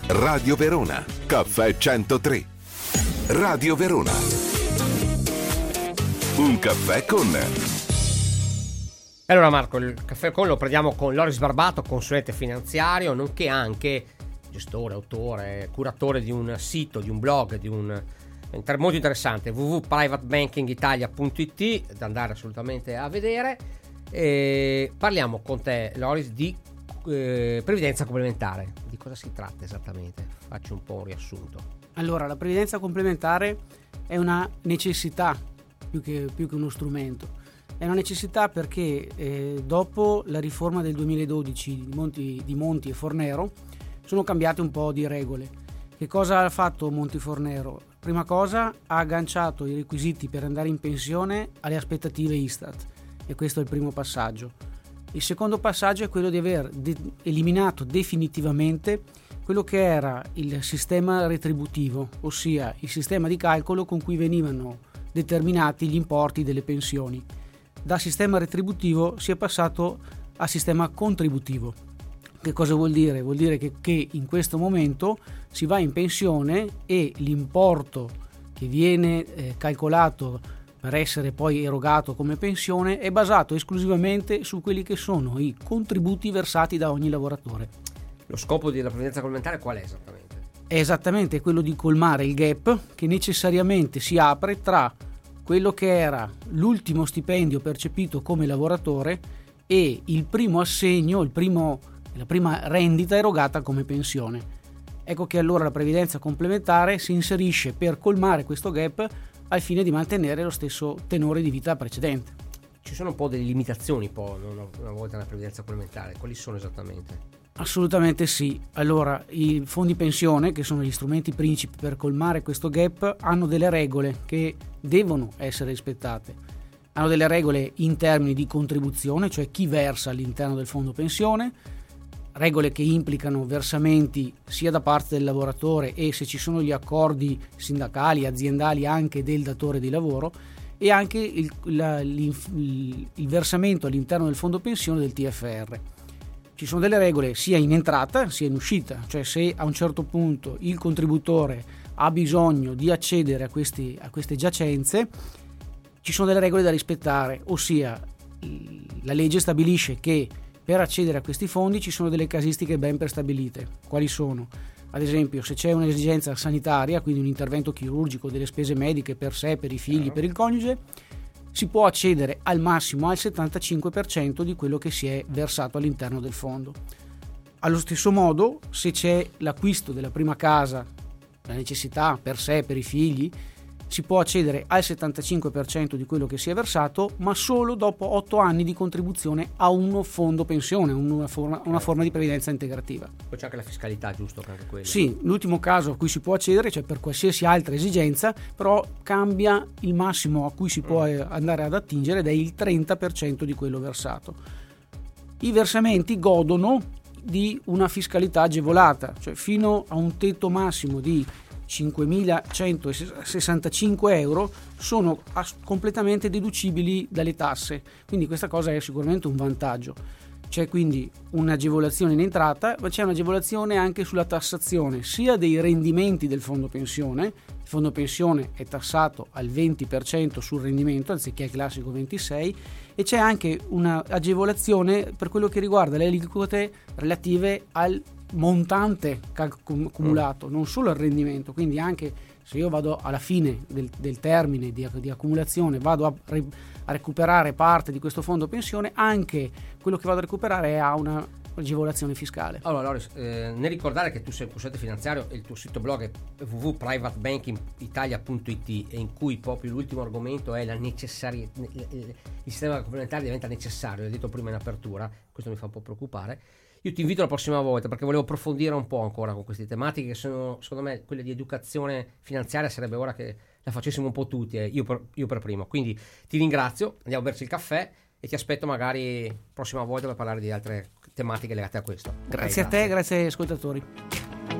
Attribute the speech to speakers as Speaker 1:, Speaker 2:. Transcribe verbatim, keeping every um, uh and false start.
Speaker 1: Radio Verona, Caffè centotré. Radio Verona. Un caffè con...
Speaker 2: Allora Marco, il caffè con lo prendiamo con Loris Barbato, consulente finanziario, nonché anche gestore, autore, curatore di un sito, di un blog, di un molto interessante, w w w punto private banking italia punto i t, da andare assolutamente a vedere. E parliamo con te, Loris, di eh, previdenza complementare. Di cosa si tratta esattamente? Faccio un po' un riassunto.
Speaker 3: Allora, la previdenza complementare è una necessità più che, più che uno strumento. È una necessità perché eh, dopo la riforma del duemiladodici di Monti, di Monti e Fornero sono cambiate un po' di regole. Che cosa ha fatto Monti Fornero? Prima cosa, ha agganciato i requisiti per andare in pensione alle aspettative Istat, e questo è il primo passaggio. Il secondo passaggio è quello di aver de- eliminato definitivamente quello che era il sistema retributivo, ossia il sistema di calcolo con cui venivano determinati gli importi delle pensioni. Da sistema retributivo si è passato a sistema contributivo. Che cosa vuol dire? Vuol dire che, che in questo momento si va in pensione e l'importo che viene eh, calcolato per essere poi erogato come pensione è basato esclusivamente su quelli che sono i contributi versati da ogni lavoratore.
Speaker 2: Lo scopo della previdenza complementare qual è esattamente?
Speaker 3: È esattamente quello di colmare il gap che necessariamente si apre tra quello che era l'ultimo stipendio percepito come lavoratore e il primo assegno, il primo, la prima rendita erogata come pensione. Ecco che allora la previdenza complementare si inserisce per colmare questo gap al fine di mantenere lo stesso tenore di vita precedente.
Speaker 2: Ci sono un po' delle limitazioni poi una, una volta nella previdenza complementare, quali sono esattamente?
Speaker 3: Assolutamente sì. Allora, i fondi pensione, che sono gli strumenti principi per colmare questo gap, hanno delle regole che devono essere rispettate. Hanno delle regole in termini di contribuzione, cioè chi versa all'interno del fondo pensione, regole che implicano versamenti sia da parte del lavoratore e, se ci sono gli accordi sindacali, aziendali, anche del datore di lavoro, e anche il, la, il, il versamento all'interno del fondo pensione del T F R. Ci sono delle regole sia in entrata sia in uscita, cioè se a un certo punto il contributore ha bisogno di accedere a, questi, a queste giacenze, ci sono delle regole da rispettare, ossia la legge stabilisce che per accedere a questi fondi ci sono delle casistiche ben prestabilite. Quali sono? Ad esempio, se c'è un'esigenza sanitaria, quindi un intervento chirurgico, delle spese mediche per sé, per i figli, per il coniuge, si può accedere al massimo al settantacinque per cento di quello che si è versato all'interno del fondo. Allo stesso modo, se c'è l'acquisto della prima casa, la necessità per sé, per i figli, si può accedere al settantacinque per cento di quello che si è versato, ma solo dopo otto anni di contribuzione a uno fondo pensione, una forma, una forma di previdenza integrativa.
Speaker 2: Poi c'è anche la fiscalità, giusto? Anche quello.
Speaker 3: Sì, l'ultimo caso a cui si può accedere, cioè per qualsiasi altra esigenza, però cambia il massimo a cui si può mm. andare ad attingere ed è il trenta per cento di quello versato. I versamenti godono di una fiscalità agevolata, cioè fino a un tetto massimo di cinquemilacentosessantacinque euro sono as- completamente deducibili dalle tasse, quindi questa cosa è sicuramente un vantaggio. C'è quindi un'agevolazione in entrata, ma c'è un'agevolazione anche sulla tassazione sia dei rendimenti del fondo pensione. Il fondo pensione è tassato al venti per cento sul rendimento anziché il classico ventisei per cento, e c'è anche un'agevolazione per quello che riguarda le aliquote relative al montante accumulato, non solo al rendimento. Quindi anche se io vado alla fine del, del termine di, di accumulazione, vado a, re, a recuperare parte di questo fondo pensione, anche quello che vado a recuperare ha una agevolazione fiscale.
Speaker 2: Allora Loris, eh, nel ricordare che tu sei un consulente finanziario e il tuo sito blog è w w w punto private banking italia punto i t, e in cui proprio l'ultimo argomento è la necessaria, il sistema complementare diventa necessario, l'ho detto prima in apertura, questo mi fa un po' preoccupare. Io ti invito la prossima volta perché volevo approfondire un po' ancora con queste tematiche che sono, secondo me, quelle di educazione finanziaria sarebbe ora che la facessimo un po' tutti, eh, io, per, io per primo. Quindi ti ringrazio, andiamo a berci il caffè e ti aspetto magari prossima volta per parlare di altre tematiche legate a questo.
Speaker 3: Grazie okay, a te, grazie. grazie agli ascoltatori.